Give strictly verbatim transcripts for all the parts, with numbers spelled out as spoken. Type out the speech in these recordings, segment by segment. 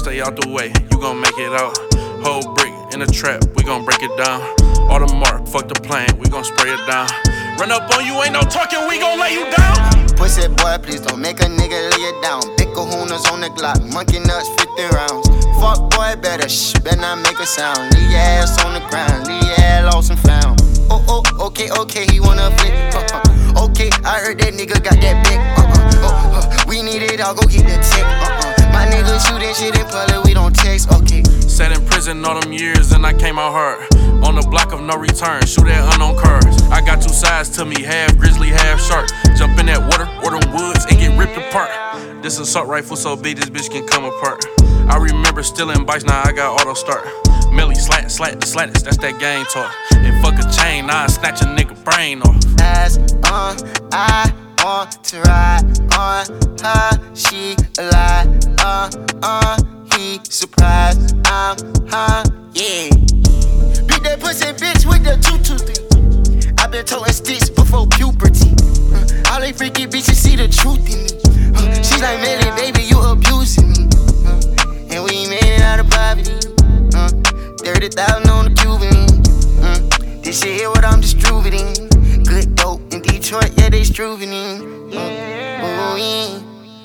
stay out the way, you gon' make it out. Whole brick in the trap, we gon' break it down. All the mark, fuck the plane, we gon' spray it down. Run up on you, ain't no talking, we gon' lay you down. Pussy boy, please don't make a nigga lay it down. Big kahunas on the Glock, monkey nuts, fifty rounds. Fuck boy, better shh, better not make a sound. Leave your ass on the ground, leave your ass lost and found. Oh, oh, okay, okay, he wanna flip. Uh-uh. Okay, I heard that nigga got that big. Uh-uh. Oh, uh, we need it, I'll go get the tick. Uh-uh. My nigga shooting shit in public, we don't text. Okay. Sat in prison all them years and I came out hard. On the block of no return, shoot at unknown cars. I got two sides to me, half grizzly, half shark. Jump in that water or them woods and get ripped apart. This assault rifle so big this bitch can come apart. I remember stealing bikes, now I got auto start. Millie slat, slat, the slattest, that's that gang talk. And fuck a chain, now I snatch a nigga brain off. As on, I want to ride on her, she alive. Uh, uh, he surprised, I'm huh, yeah. Beat that pussy bitch with the two two three. I been toting sticks before puberty. Uh, all they freaky bitches see the truth in me. Uh, she like, Melly, baby, you abusing me. Uh, and we made it out of poverty. Uh, thirty thousand on the Cuban. Uh, this shit here what I'm distributing. Good dope in Detroit, yeah, they struving in. Uh, oh, yeah.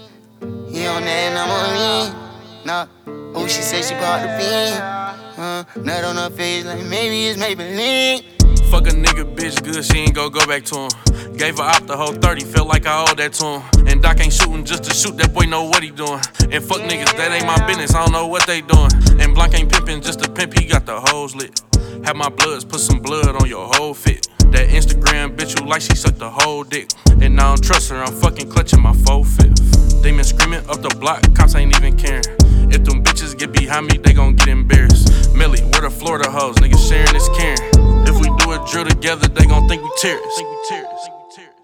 He on that and I'm on me. Nah, oh, she said she bought the bean. Uh, nut on her face like maybe it's Maybelline. Fuck a nigga, bitch, good, she ain't gon' go back to him. Gave her out the whole thirty, felt like I owed that to him. And Doc ain't shooting just to shoot, that boy know what he doing. And fuck niggas, that ain't my business, I don't know what they doing. And Blanc ain't pimping, just a pimp, he got the hoes lit. Have my bloods, put some blood on your whole fit. That Instagram bitch who like she sucked the whole dick. And I don't trust her, I'm fucking clutching my faux fifth. Demon screaming up the block, cops ain't even caring. If them bitches get behind me, they gon' get embarrassed. Millie, where the Florida hoes, niggas sharing is caring. If we do a drill together, they gon' think we terrorists.